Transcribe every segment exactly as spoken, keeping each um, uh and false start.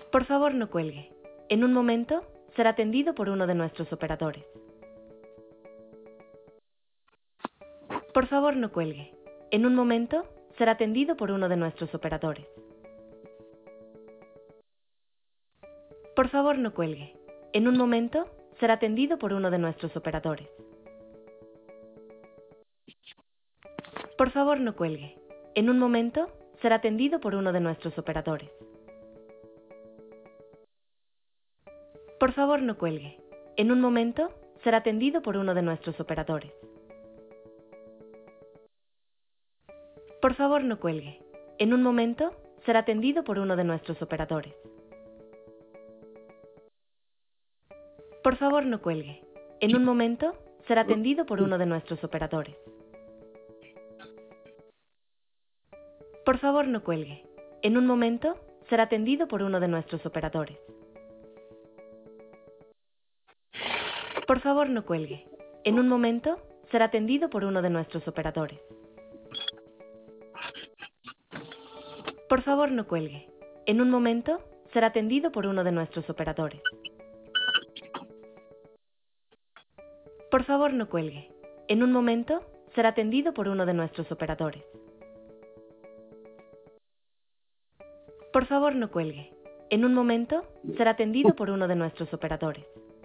Por favor, no cuelgue. En un momento, será atendido por uno de nuestros operadores. Por favor, no cuelgue. En un momento, será atendido por uno de nuestros operadores. Por favor, no cuelgue. En un momento, será atendido por uno de nuestros operadores. Por favor, no cuelgue. En un momento, será atendido por uno de nuestros operadores. Por favor, no cuelgue. En un momento, será atendido por uno de nuestros operadores. Por favor, no cuelgue. En un momento, será atendido por uno de nuestros operadores. Por favor, no cuelgue. En un momento, será atendido por uno de nuestros operadores. Por favor, no cuelgue. En un momento, será atendido por uno de nuestros operadores. Por favor, no cuelgue. En un momento, será atendido por uno de nuestros operadores. Por favor, no cuelgue. En un momento, será atendido por uno de nuestros operadores. Por favor, no cuelgue. En un momento, será atendido por uno de nuestros operadores. Por favor, no cuelgue. En un momento, será atendido por uno de nuestros operadores.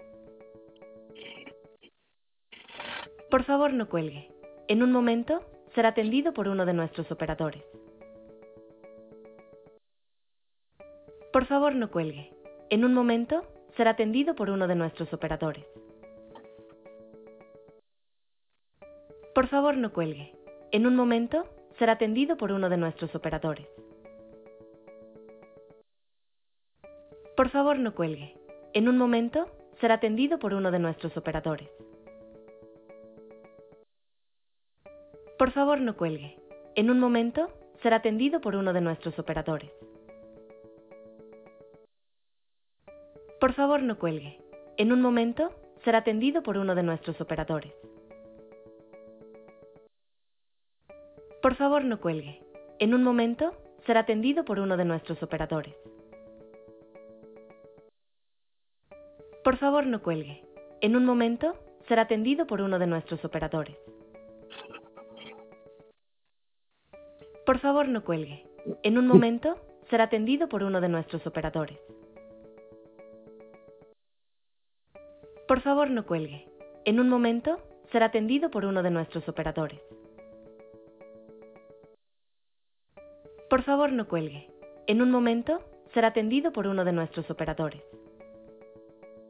Por favor, no cuelgue. En un momento, será atendido por uno de nuestros operadores. Por favor, no cuelgue. En un momento, será atendido por uno de nuestros operadores. Por favor, no cuelgue. En un momento, será atendido por uno de nuestros operadores. Por favor, no cuelgue. En un momento, será atendido por uno de nuestros operadores. Por favor, no cuelgue. En un momento, será atendido por uno de nuestros operadores. Por favor, no cuelgue. En un momento, será atendido por uno de nuestros operadores. Por favor, no cuelgue. En un momento, será atendido por uno de nuestros operadores. Por favor, no cuelgue. En un momento, será atendido por uno de nuestros operadores. Por favor, no cuelgue. En un momento, será atendido por uno de nuestros operadores. Por favor, no cuelgue. En un momento, será atendido por uno de nuestros operadores. Por favor, no cuelgue. En un momento, será atendido por uno de nuestros operadores.